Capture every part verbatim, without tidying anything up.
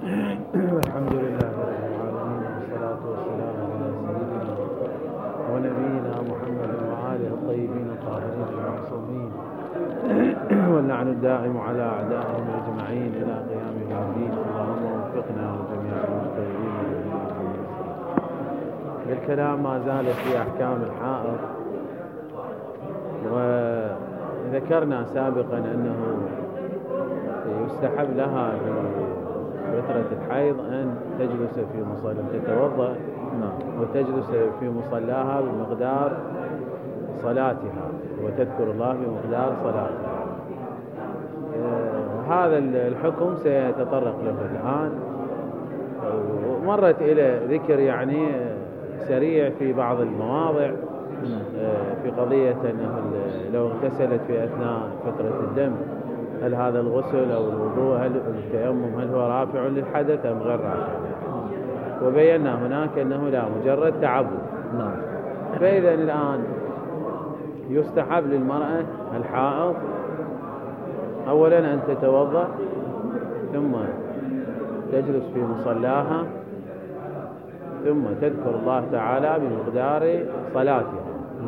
الحمد لله رب العالمين، والصلاة والسلام على سيدنا ونبينا محمد وآله الطيبين الطاهرين المعصومين، واللعن الدائم على أعدائهم أجمعين إلى قيام يوم الدين. اللهم وفقنا وجميع المستقيمين. بالكلام ما زال في أحكام الحائض، وذكرنا سابقا أنه يستحب لها في فترة الحيض أن تجلس في مصلى، تتوضأ وتجلس في مصلاها بمقدار صلاتها وتذكر الله بمقدار صلاتها. آه هذا الحكم سيتطرق له الآن. مرت إلى ذكر يعني سريع في بعض المواضع آه في قضية أنه لو اغتسلت في أثناء فترة الدم، هل هذا الغسل أو الوضوء هل التيمم هل هو رافع للحدث أم غير رافع؟ وبينا هناك أنه لا، مجرد تعبد. نعم. فإذا الآن يستحب للمرأة الحائض أولا أن تتوضأ، ثم تجلس في مصلاها، ثم تذكر الله تعالى بمقدار صلاتها.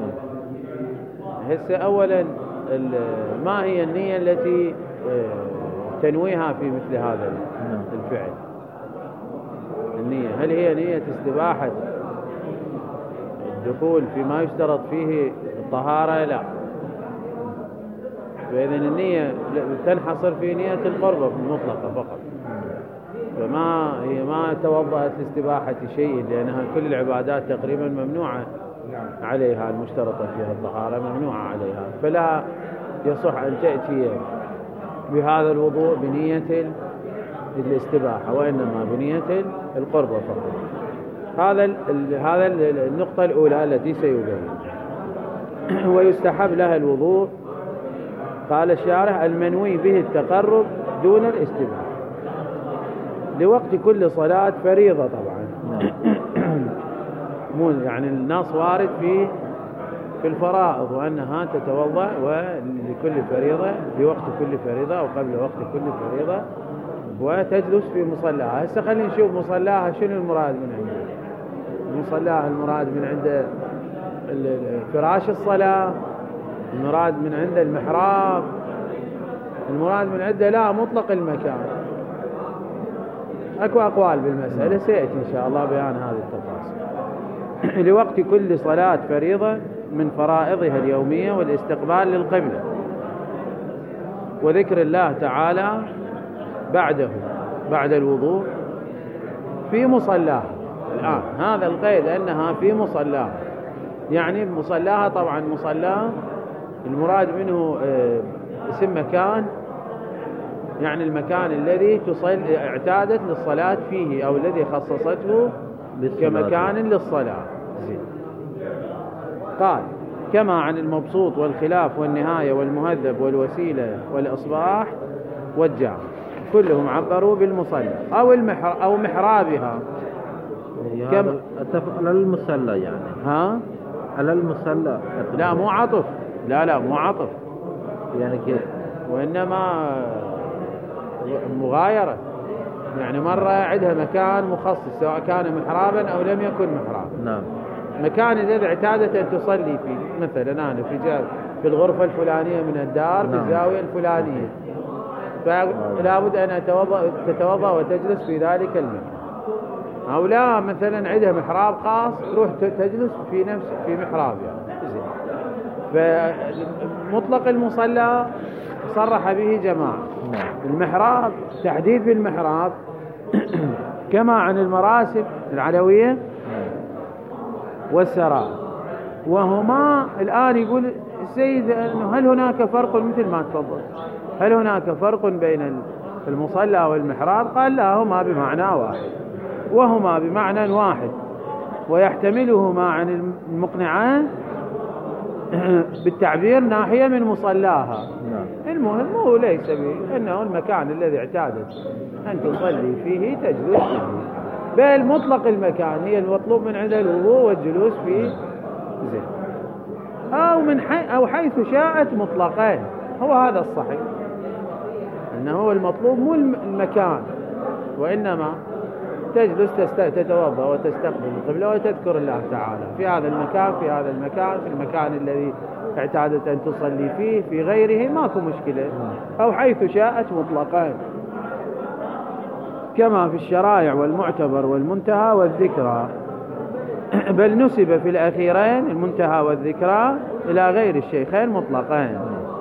هسه أولا ما هي النية التي تنويها في مثل هذا الفعل؟ النية هل هي نية استباحة الدخول فيما يشترط فيه الطهارة؟ لا. فإذن النية تنحصر في نية القربة المطلقة فقط، فما هي ما توضأت لاستباحة شيء، لأنها كل العبادات تقريبا ممنوعة عليها، المشترطة فيها الطهارة ممنوعة عليها، فلا يصح أن تأتي بهذا الوضوء بنية الاستباحة، وإنما بنية القربة فقط. هذا هذا النقطة الأولى التي سيبين. ويستحب لها الوضوء، قال الشارح، المنوي به التقرب دون الاستباحة لوقت كل صلاة فريضة. طبعا مو يعني النص وارد في في الفرائض وأنها تتوضأ ولكل فريضة لوقت كل فريضة أو قبل وقت كل فريضة، وتجلس في مصلاها. هسه خلينا نشوف مصلاها شنو المراد من عنده. مصلاها المراد من عنده فراش الصلاة، المراد من عنده المحراب، المراد من عنده لا مطلق المكان. أكو أقوال بالمسألة، سيأتي إن شاء الله بيان هذه التفاصيل. لوقت كل صلاة فريضة من فرائضها اليومية والاستقبال للقبلة وذكر الله تعالى بعده بعد الوضوء في مصلاها. الآن هذا القيد أنها في مصلاها، يعني مصلاها طبعا مصلاها المراد منه اسم مكان، يعني المكان الذي تصل اعتادت للصلاة فيه أو الذي خصصته كمكان للصلاة. زين. قال كما عن المبسوط والخلاف والنهاية والمهذب والوسيلة والإصباح والجامع، كلهم عبروا بالمصلى أو المحر أو محرابها. كما اتفق على المصلى يعني ها على المصلى. لا مو عطف، لا لا مو عطف يعني كيف، وإنما مغايرة. يعني مرة عندها مكان مخصص سواء كان محرابا أو لم يكن محرابا. نعم. مكان الذي اعتادت أن تصلي فيه، مثلا أنا في جاب في الغرفة الفلانية من الدار. نعم. في الزاوية الفلانية، فلا بد أن تتوضأ وتجلس في ذلك المكان. أو لا مثلا عندها محراب خاص تروح تجلس في نفس في محراب يعني. فمطلق المصلى صرح به جماعة. المحراب تحديد بالمحراب كما عن المراسم العلوية والسراء، وهما الآن يقول السيد أنه هل هناك فرق، مثل ما تفضل، هل هناك فرق بين المصلى والمحراب؟ قال لا، هما بمعنى واحد، وهما بمعنى واحد، ويحتملهما عن المقنعان بالتعبير ناحية من مصلاها. المهم هو ليس به أنه المكان الذي اعتادت أن تصلي فيه تجلس فيه، بل مطلق المكان هي المطلوب من عند الوضوء والجلوس فيه. زين. أو من حي أو حيث شاءت مطلقين، هو هذا الصحيح، أنه هو المطلوب مو المكان، وإنما تجلس تتوضأ وتستقبل القبلة وتذكر الله تعالى في هذا المكان في هذا المكان في المكان الذي اعتادت أن تصلي فيه، في غيره ماكو مشكلة، أو حيث شاءت مطلقا، كما في الشرائع والمعتبر والمنتهى والذكرى. بل نسب في الأخيرين المنتهى والذكرى إلى غير الشيخين مطلقين،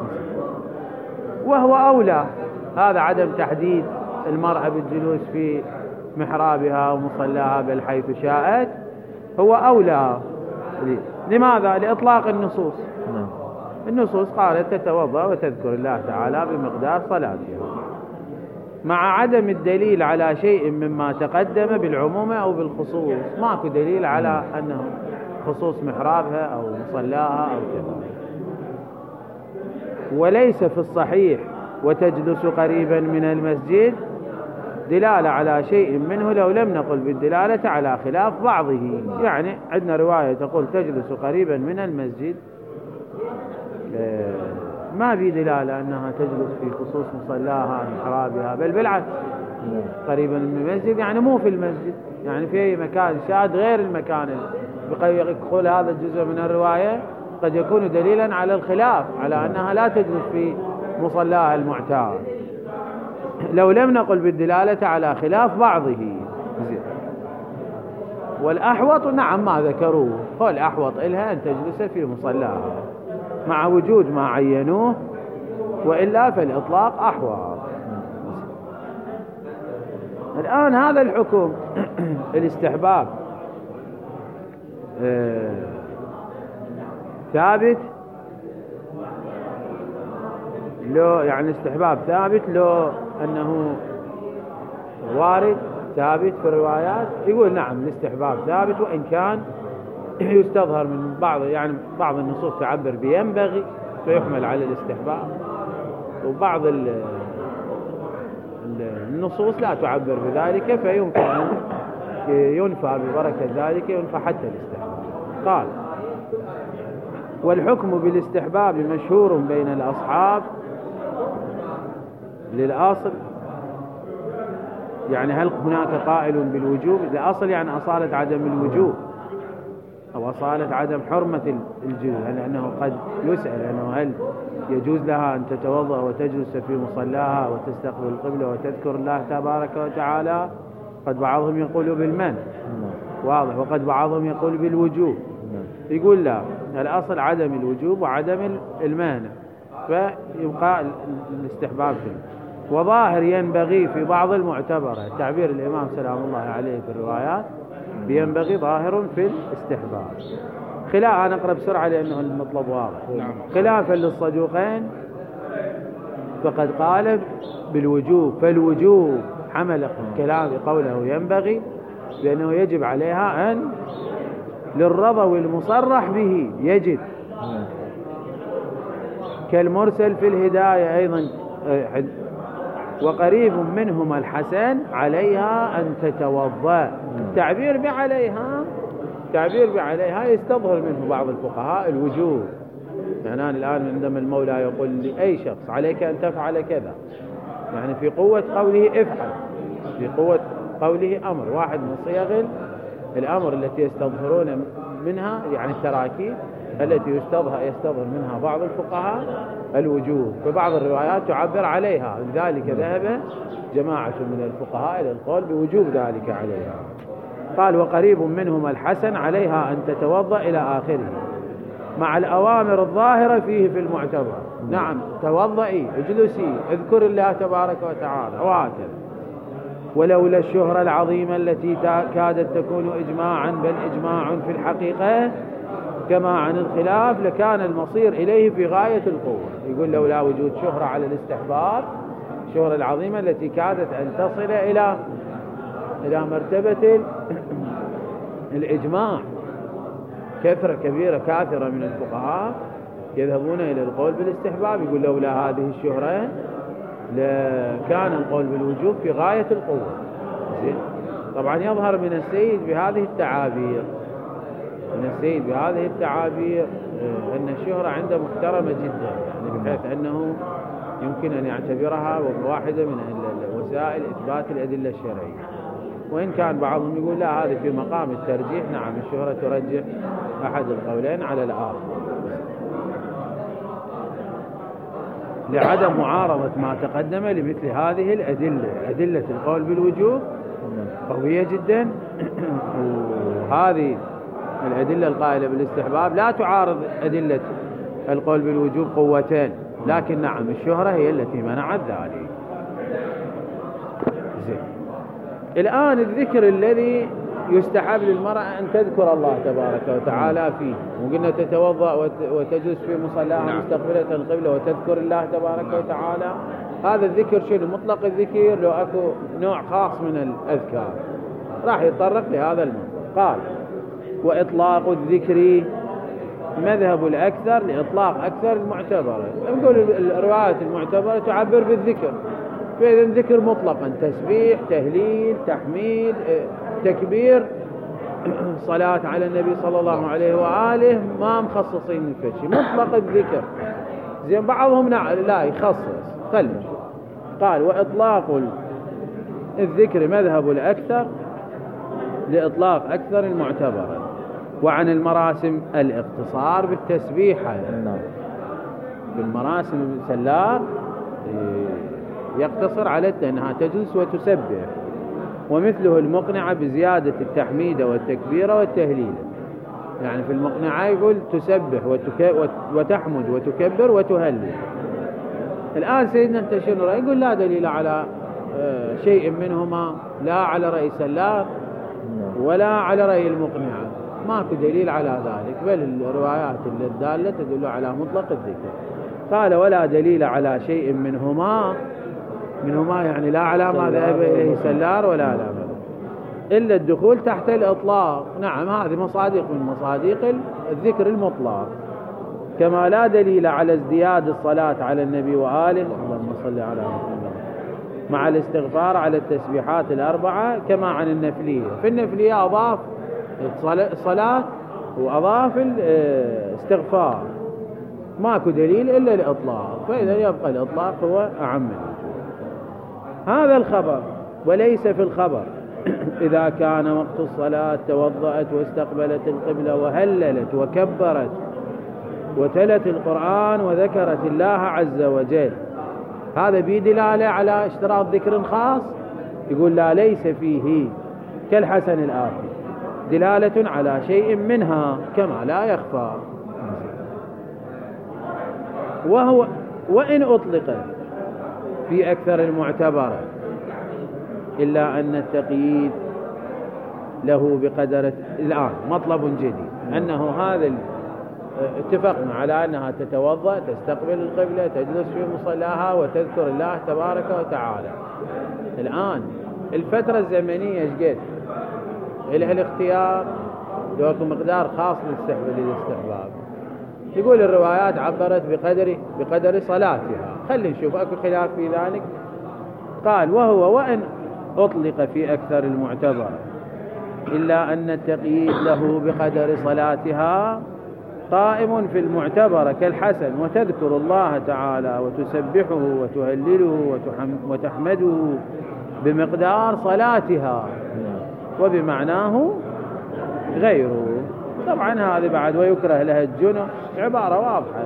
وهو أولى. هذا عدم تحديد المرأة بالجلوس في محرابها ومصلاها بل حيث شاءت هو أولى. لماذا؟ لإطلاق النصوص. النصوص قالت تتوضأ وتذكر الله تعالى بمقدار صلاتها، مع عدم الدليل على شيء مما تقدم بالعموم أو بالخصوص. ماكو دليل على أنه خصوص محرابها أو مصلاها أو كذا. وليس في الصحيح وتجلس قريبا من المسجد دلالة على شيء منه لو لم نقل بالدلالة على خلاف بعضه. يعني عندنا رواية تقول تجلس قريبا من المسجد، ما في دلالة أنها تجلس في خصوص مصلاها محرابها، بل بالعكس قريبا من المسجد يعني مو في المسجد، يعني في أي مكان شاد غير المكان. يقول هذا الجزء من الرواية قد يكون دليلا على الخلاف، على أنها لا تجلس في مصلاها المعتاد لو لم نقل بالدلالة على خلاف بعضه. والأحوط نعم ما ذكروه، هو الأحوط إلها أن تجلس في مصلاها مع وجود ما عينوه، وإلا فالإطلاق أحوط. الآن هذا الحكم الاستحباب آه ثابت لو يعني استحباب ثابت لو أنه وارد ثابت في الروايات. يقول نعم الاستحباب ثابت، وإن كان يستظهر من بعض يعني بعض النصوص تعبر بينبغي فيحمل على الاستحباب، وبعض النصوص لا تعبر بذلك فيمكن أن ينفى ببركة ذلك، ينفى حتى الاستحباب. قال والحكم بالاستحباب مشهور بين الأصحاب للأصل. يعني هل هناك قائل بالوجوب؟ الأصل يعني أصالة عدم الوجوب أو أصالة عدم حرمة الجلوس، لأنه قد يسأل أنه هل يجوز لها أن تتوضأ وتجلس في مصلاها وتستقبل القبلة وتذكر الله تبارك وتعالى؟ قد بعضهم يقول بالمنع واضح، وقد بعضهم يقول بالوجوب. يقول لا، الأصل عدم الوجوب وعدم المانع، فيبقى الاستحباب فيه. وظاهر ينبغي في بعض المعتبرة، تعبير الإمام سلام الله عليه في الروايات بينبغي ظاهر في الاستحباب. خلاف أنا أقرأ بسرعة لأنه المطلب واضح. خلافا للصدوقين فقد قال بالوجوب، فالوجوب حمل كلام قوله ينبغي لأنه يجب عليها أن للرضوي المصرح به يجب، كالمرسل في الهداية أيضا. وقريب منهما الحسن عليها أن تتوضأ. التعبير بعليها تعبير بعليها يستظهر منه بعض الفقهاء الوجوب. يعني أنا الآن عندما المولى يقول لأي شخص عليك أن تفعل كذا، يعني في قوة قوله افعل، في قوة قوله أمر، واحد من صيغ الأمر التي يستظهرون منها يعني التراكيب التي يستظهر يستظهر منها بعض الفقهاء الوجوب، فبعض الروايات تعبر عليها، لذلك ذهب جماعة من الفقهاء إلى القول بوجوب ذلك عليها. قال وقريب منهما الحسن عليها أن تتوضأ إلى آخره، مع الأوامر الظاهرة فيه في المعتبر. نعم توضئي اجلسي اذكر الله تبارك وتعالى وهكذا. ولولا الشهرة العظيمة التي كادت تكون إجماعا بل إجماع في الحقيقة كما عن الخلاف لكان المصير إليه في غاية القوة. يقول لولا وجود شهرة على الاستحباب، الشهرة العظيمة التي كادت أن تصل إلى إلى مرتبة الإجماع، كثرة كبيرة كاثرة من الفقهاء يذهبون إلى القول بالاستحباب. يقول لولا هذه الشهرة لكان القول بالوجوب في غاية القوة. طبعا يظهر من السيد بهذه التعابير من السيد بهذه التعابير أن الشهرة عنده محترمة جدا، يعني بحيث أنه يمكن أن يعتبرها واحدة من مسائل إثبات الأدلة الشرعية. وإن كان بعضهم يقول لا هذه في مقام الترجيح، نعم الشهرة ترجح أحد القولين على الآخر، لعدم معارضة ما تقدم لمثل هذه الأدلة. أدلة القول بالوجوب قوية جدا، وهذه الأدلة القائلة بالاستحباب لا تعارض أدلة القول بالوجوب قوتين، لكن نعم الشهرة هي التي منعت ذلك. زين. الآن الذكر الذي يستحب للمرأة أن تذكر الله تبارك وتعالى فيه، وقلنا تتوضأ وتجلس في مصلاها مستقبلة القبلة وتذكر الله تبارك وتعالى. هذا الذكر شنو؟ مطلق الذكر لو أكو نوع خاص من الأذكار راح يتطرق لهذا الموضوع. قال وإطلاق الذكر مذهب الأكثر لإطلاق أكثر المعتبرة. نقول الروايات المعتبرة تعبر بالذكر، فإذا ذكر مطلقا تسبيح تهليل تحميد تكبير صلاة على النبي صلى الله عليه وآله، ما مخصصين الفتش مطلق الذكر. زين بعضهم لا يخصص. خلنا قال وإطلاق الذكر مذهب الأكثر لإطلاق أكثر المعتبرة. وعن المراسم الاقتصار بالتسبيحة. بالمراسم السلار يقتصر على أنها تجلس وتسبح، ومثله المقنعة بزيادة التحميد والتكبير والتهليل. يعني في المقنعة يقول تسبح وتحمد وتكبر وتهلل. الآن سيدنا انت شنو رأي؟ يقول لا دليل على شيء منهما، لا على رأي سلار ولا على رأي المقنعة، ماكو دليل على ذلك، بل الروايات الدالة تدل على مطلق الذكر. قال ولا دليل على شيء منهما، منهما يعني لا على ما ذهب إليه سلار ولا على ما إلا الدخول تحت الإطلاق. نعم هذه مصادق من مصادق الذكر المطلق. كما لا دليل على ازدياد الصلاة على النبي وآله اللهم صل على محمد مع الاستغفار على التسبيحات الأربعة كما عن النفلية. في النفلية أضاف الصلاة وأضاف الاستغفار، ماكو دليل إلا الإطلاق، فإذا يبقى الإطلاق هو أعم. هذا الخبر. وليس في الخبر إذا كان وقت الصلاة توضأت واستقبلت القبلة وهللت وكبرت وتلت القرآن وذكرت الله عز وجل، هذا به دلالة على اشتراط ذكر خاص؟ يقول لا ليس فيه كالحسن الآتي دلالة على شيء منها كما لا يخفى. وهو وإن أطلق في أكثر المعتبرة إلا أن التقييد له بقدر. الآن مطلب جديد أنه هذا اتفقنا على أنها تتوضأ تستقبل القبلة تجلس في مصلاها وتذكر الله تبارك وتعالى. الآن الفترة الزمنية ايش قد؟ إلها الاختيار لو مقدار خاص للاستحباب. يقول الروايات عبرت بقدر بقدر صلاتها. خلينا نشوف اكو خلاف في ذلك. قال وهو وإن أطلق في أكثر المعتبر إلا أن التقييد له بقدر صلاتها قائم في المعتبر كالحسن وتذكر الله تعالى وتسبحه وتهلله وتحمده بمقدار صلاتها وبمعناه غيره. طبعا هذا بعد ويكره لها الجنح عبارة واضحة.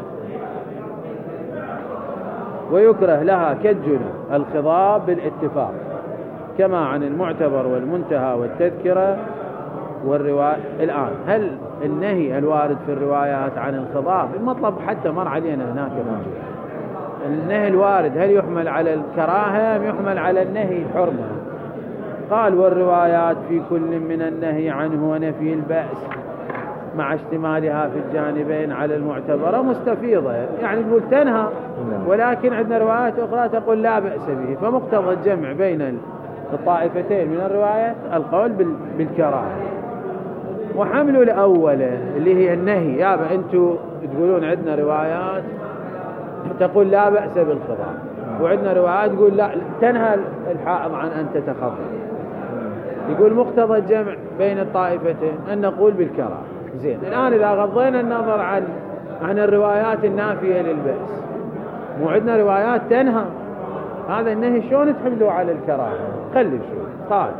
ويكره لها كالجنح الخضاب بالاتفاق كما عن المعتبر والمنتهى والتذكرة والرواية. الآن هل النهي الوارد في الروايات عن الخضاب المطلب حتى مر علينا هناك موجود النهي الوارد هل يحمل على الكراهة أم يحمل على النهي الحرمة؟ قال والروايات في كل من النهي عنه ونفي البأس مع اشتمالها في الجانبين على المعتبرة مستفيضة. يعني تقول تنهى ولكن عندنا روايات أخرى تقول لا بأس به، فمقتضى الجمع بين الطائفتين من الروايات القول بالكراهة. وحمل الأولى اللي هي النهي يابا أنتوا تقولون عندنا روايات تقول لا بأس بالخضاب وعندنا روايات تقول لا تنهى الحائض عن أن تتخضب. يقول مقتضى الجمع بين الطائفتين أن نقول بالكراهة. زين الآن إذا غضينا النظر عن عن الروايات النافية للبأس، مو عندنا روايات تنهى هذا النهي شلون تحملوا على الكراهة؟ خلي شو قال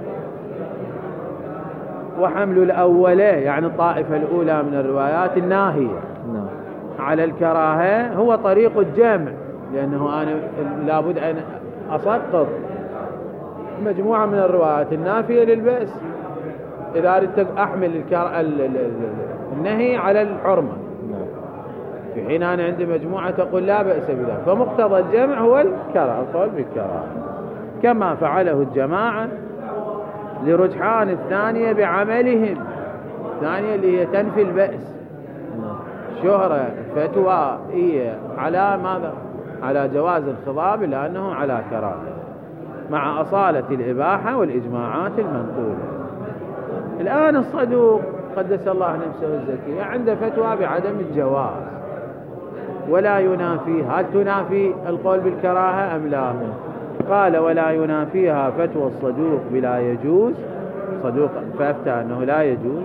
وحمل الأولى يعني الطائفة الأولى من الروايات الناهية على الكراهة هو طريق الجمع، لأنه أنا لابد أن أسقط مجموعة من الروايات النافية للبأس إذا أردت أحمل النهي على الحرمة، في حين أنا عندي مجموعة تقول لا بأس بذلك، فمقتضى الجمع هو الكراهة، القول بالكراهة كما فعله الجماعة لرجحان الثانية بعملهم. الثانية اللي هي تنفي البأس، شهرة فتوى هي على ماذا؟ على جواز الخضاب لأنه على كراهة، مع أصالة الإباحة والإجماعات المنقولة. الآن الصدوق قدس الله نفسه الزكية عنده فتوى بعدم الجواز ولا ينافي، هل تنافي القول بالكراهة أم لا؟ قال ولا ينافيها فتوى الصدوق بلا يجوز، صدوق فافتى أنه لا يجوز.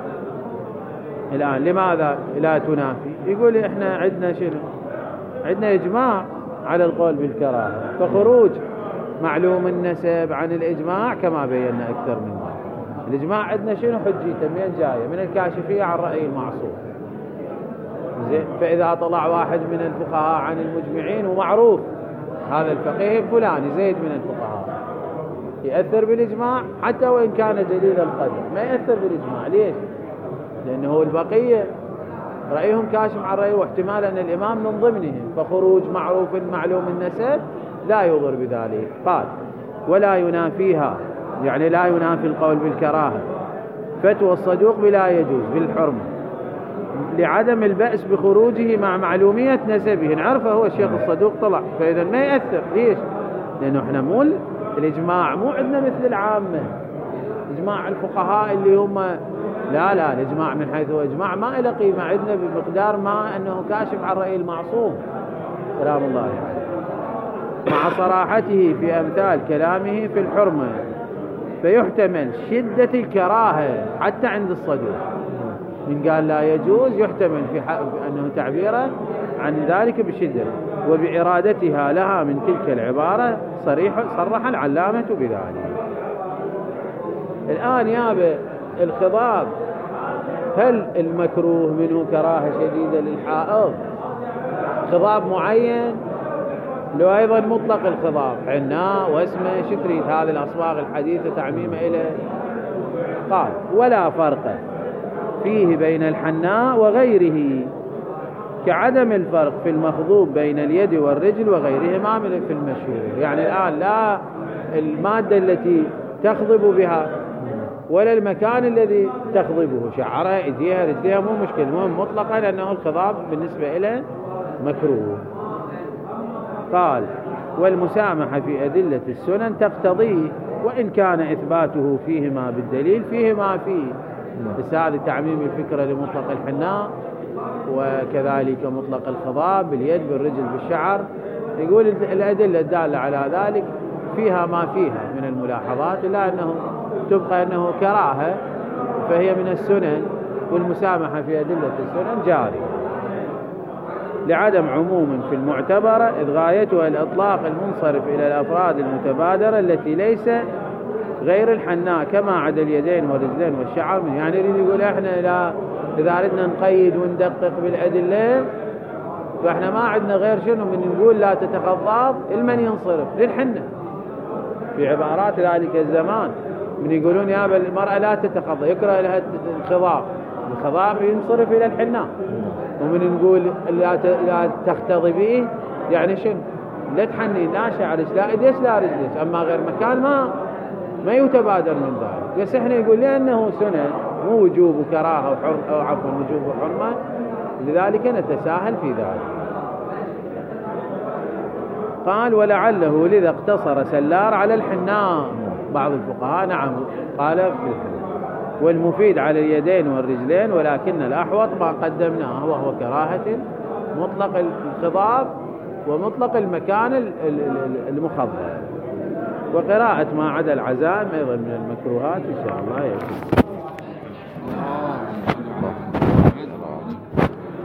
الآن لماذا لا تنافي؟ يقول إحنا عندنا شنو؟ عندنا إجماع على القول بالكراهة، فخروج معلوم النسب عن الإجماع كما بينا أكثر من مرة. الإجماع عندنا شنو حجيته؟ من جاية من الكاشفية عن رأي المعصوم. زين، فإذا طلع واحد من الفقهاء عن المجمعين ومعروف هذا الفقيه فلاني زيد من الفقهاء، يأثر بالإجماع حتى وإن كان جليل القدر، ما يأثر بالإجماع. ليش؟ لأنه البقية رأيهم كاشف عن رأيه، واحتمال أن الإمام من ضمنهم، فخروج معروف معلوم النسب لا يضر بذلك. قال ولا ينافيها يعني لا ينافي القول بالكراهة فتوى الصدوق بلا يجوز بالحرمة لعدم البأس بخروجه مع معلومية نسبه. نعرفه هو الشيخ الصدوق طلع، فإذا ما يأثر. ليش؟ لأنه احنا مو الإجماع مو عندنا مثل العامة، إجماع الفقهاء اللي هم لا لا الإجماع من حيث هو إجماع ما له قيمة عندنا بمقدار ما أنه كاشف عن رأي المعصوم سلام الله عليه، مع صراحته في أمثال كلامه في الحرمة، فيحتمل شدة الكراهة حتى عند الصدوق. من قال لا يجوز يحتمل في أنه تعبيره عن ذلك بشدة، وبإرادتها لها من تلك العبارة صريح صرح العلامة بذلك. الآن يابا الخضاب هل المكروه منه كراهة شديدة للحائض خضاب معين، لو أيضا مطلق الخضاب حناء واسمه شتريت هذه الأصباغ الحديثة تعميم إليه؟ قال ولا فرق فيه بين الحناء وغيره كعدم الفرق في المخضوب بين اليد والرجل وغيرهما من في المشهور. يعني الآن لا المادة التي تخضب بها ولا المكان الذي تخضبه، شعرها ايديها رجليها مو مشكلة، المهم مطلقا لأنه الخضاب بالنسبة إليه مكروه. قال والمسامحة في أدلة السنن تقتضيه وإن كان إثباته فيهما بالدليل فيهما فيه. بس هذا تعميم الفكرة لمطلق الحناء وكذلك مطلق الخضاب باليد بالرجل بالشعر. يقول الأدلة الدالة على ذلك فيها ما فيها من الملاحظات، إلا أنه تبقى أنه كراهة فهي من السنن، والمسامحة في أدلة السنن جاري لعدم عموم في المعتبرة، إذ غايتها الإطلاق المنصرف إلى الأفراد المتبادرة التي ليس غير الحناء كما عدا اليدين والرجلين والشعر. يعني يريد يقول احنا لا إذا أردنا نقيد وندقق بالأدلة فاحنا ما عندنا غير شنو من نقول لا تتخضاب المن ينصرف للحنة. في عبارات ذلك الزمان من يقولون يا المرأة لا تتخضب يكره لها الخضاب، الخضاب ينصرف إلى الحناء. ومن نقول لا لا تختضبيه يعني شنو؟ لا تحنين لا شعرش لا ايديش لا رجلش، اما غير مكان ما ما يتبادر من ذلك. بس احنا يقول لأنه سنة مو وجوب وكراهه وحر او عفوا وجوب وحرمه، لذلك نتساهل في ذلك. قال ولعله لذا اقتصر سلار على الحناء. بعض الفقهاء نعم قال في الحناء، والمفيد على اليدين والرجلين، ولكن الأحوط ما قدمناه وهو كراهة مطلق الخضاب ومطلق المكان المخضب. وقراءة ما عدا العزائم أيضا من المكروهات إن شاء الله يكون.